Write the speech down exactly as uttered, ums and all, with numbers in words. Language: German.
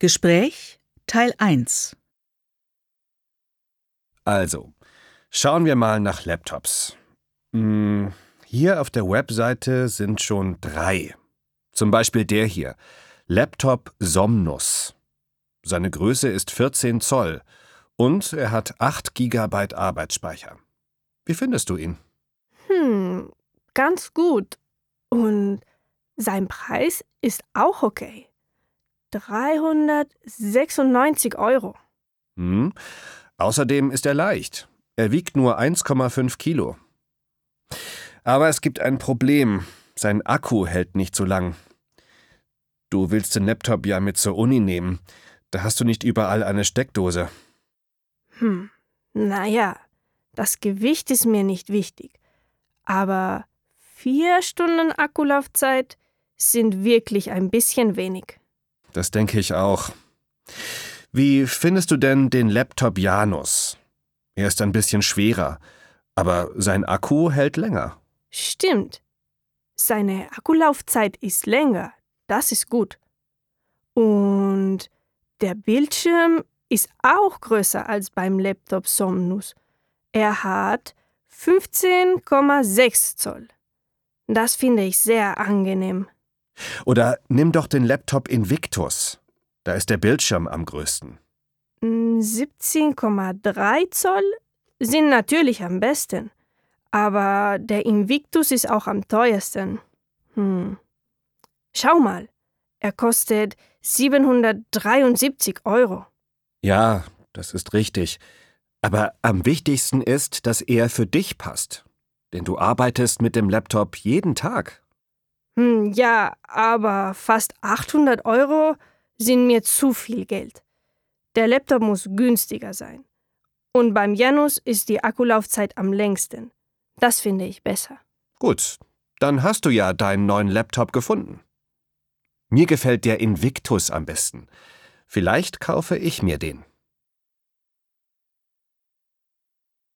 Gespräch Teil eins. Also, schauen wir mal nach Laptops. Hm, hier auf der Webseite sind schon drei. Zum Beispiel der hier, Laptop Somnus. Seine Größe ist vierzehn Zoll und er hat acht Gigabyte Arbeitsspeicher. Wie findest du ihn? Hm, ganz gut. Und sein Preis ist auch okay. dreihundertsechsundneunzig Euro. Hm. Außerdem ist er leicht. Er wiegt nur eins Komma fünf Kilo. Aber es gibt ein Problem. Sein Akku hält nicht so lang. Du willst den Laptop ja mit zur Uni nehmen. Da hast du nicht überall eine Steckdose. Hm, naja, das Gewicht ist mir nicht wichtig. Aber vier Stunden Akkulaufzeit sind wirklich ein bisschen wenig. Das denke ich auch. Wie findest du denn den Laptop Janus? Er ist ein bisschen schwerer, aber sein Akku hält länger. Stimmt. Seine Akkulaufzeit ist länger. Das ist gut. Und der Bildschirm ist auch größer als beim Laptop Somnus. Er hat fünfzehn Komma sechs Zoll. Das finde ich sehr angenehm. Oder nimm doch den Laptop Invictus. Da ist der Bildschirm am größten. siebzehn Komma drei Zoll sind natürlich am besten. Aber der Invictus ist auch am teuersten. Hm. Schau mal, er kostet siebenhundertdreiundsiebzig Euro. Ja, das ist richtig. Aber am wichtigsten ist, dass er für dich passt. Denn du arbeitest mit dem Laptop jeden Tag. Hm, ja, aber fast achthundert Euro sind mir zu viel Geld. Der Laptop muss günstiger sein. Und beim Janus ist die Akkulaufzeit am längsten. Das finde ich besser. Gut, dann hast du ja deinen neuen Laptop gefunden. Mir gefällt der Invictus am besten. Vielleicht kaufe ich mir den.